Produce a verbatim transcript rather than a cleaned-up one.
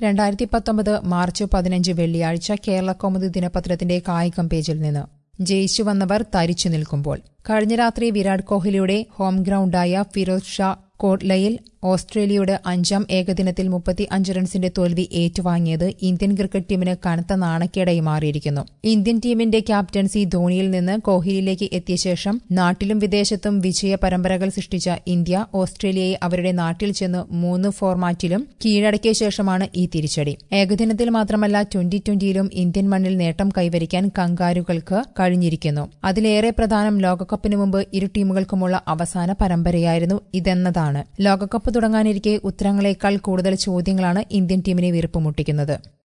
രണ്ടായിരത്തി പത്തൊമ്പത് മാർച്ച് പതിനഞ്ച് വെള്ളിയാഴ്ച കേരളകൗമുദി ദിനപത്രത്തിന്റെ കായികം പേജിൽ നിന്ന് ജയിച്ചു വന്നവർ തരിച്ചു നിൽക്കുമ്പോൾ കഴിഞ്ഞ രാത്രി വിരാട് കോഹ്ലിയുടെ ഹോം ഗ്രൌണ്ടായ ഫിറോസ് ഷാ കോട്ലയിൽ ഓസ്ട്രേലിയയുടെ അഞ്ചാം ഏകദിനത്തിൽ മുപ്പത്തി അഞ്ച് റൺസിന്റെ തോൽവി ഏറ്റുവാങ്ങിയത് ഇന്ത്യൻ ക്രിക്കറ്റ് ടീമിന് കനത്ത നാണക്കേടായി മാറിയിരിക്കുന്നു. ഇന്ത്യൻ ടീമിന്റെ ക്യാപ്റ്റൻസി ധോണിയിൽ നിന്ന് കോഹ്ലിയിലേക്ക് എത്തിയ ശേഷം നാട്ടിലും വിദേശത്തും വിജയ പരമ്പരകൾ സൃഷ്ടിച്ച ഇന്ത്യ ഓസ്ട്രേലിയയെ അവരുടെ നാട്ടിൽ ചെന്ന് മൂന്ന് ഫോർമാറ്റിലും കീഴടക്കിയ ശേഷമാണ് ഈ തിരിച്ചടി. ഏകദിനത്തിൽ മാത്രമല്ല ട്വന്റി ട്വന്റിയിലും ഇന്ത്യൻ മണ്ണിൽ നേട്ടം കൈവരിക്കാൻ കങ്കാരുകൾക്ക് കഴിഞ്ഞിരിക്കുന്നു. അതിലേറെ പ്രധാനം ലോകകപ്പിന് മുമ്പ് ഇരു ടീമുകൾക്കുമുള്ള അവസാന പരമ്പരയായിരുന്നു ഇതെന്നതാണ്. ലോകകപ്പ് തുടങ്ങാനിരിക്കെ ഉത്തരങ്ങളെക്കാൾ കൂടുതൽ ചോദ്യങ്ങളാണ് ഇന്ത്യൻ ടീമിനെ വീർപ്പുമുട്ടിക്കുന്നത്.